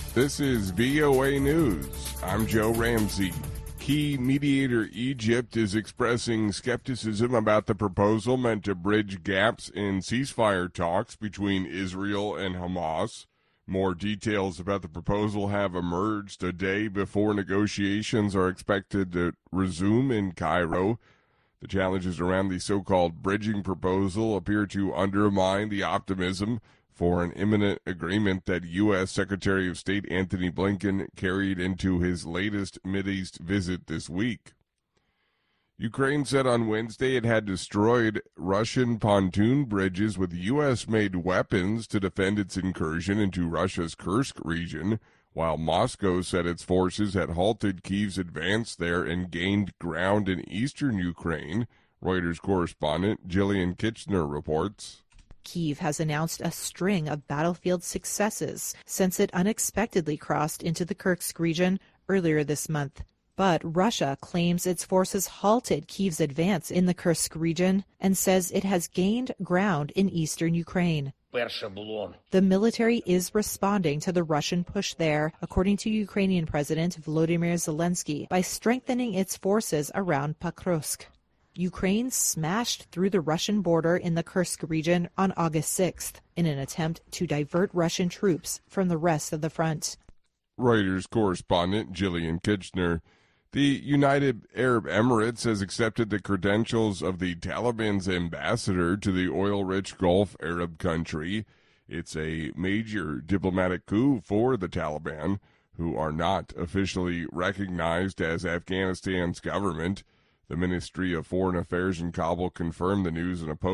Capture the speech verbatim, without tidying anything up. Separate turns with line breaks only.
This is V O A News. I'm Joe Ramsey. Key mediator Egypt is expressing skepticism about the proposal meant to bridge gaps in ceasefire talks between Israel and Hamas. More details about the proposal have emerged a day before negotiations are expected to resume in Cairo. The challenges around the so-called bridging proposal appear to undermine the optimism for an imminent agreement that U S. Secretary of State Antony Blinken carried into his latest Mideast visit this week. Ukraine said on Wednesday it had destroyed Russian pontoon bridges with U S-made weapons to defend its incursion into Russia's Kursk region, while Moscow said its forces had halted Kyiv's advance there and gained ground in eastern Ukraine. Reuters correspondent Jillian Kitchener reports.
Kyiv has announced a string of battlefield successes since it unexpectedly crossed into the Kursk region earlier this month. But Russia claims its forces halted Kyiv's advance in the Kursk region and says it has gained ground in eastern Ukraine. The military is responding to the Russian push there, according to Ukrainian President Volodymyr Zelensky, by strengthening its forces around Pokrovsk. Ukraine smashed through the Russian border in the Kursk region on August sixth in an attempt to divert Russian troops from the rest of the front.
Reuters correspondent Jillian Kitchener. The United Arab Emirates has accepted the credentials of the Taliban's ambassador to the oil-rich Gulf Arab country. It's a major diplomatic coup for the Taliban, who are not officially recognized as Afghanistan's government. The Ministry of Foreign Affairs in Kabul confirmed the news in a post.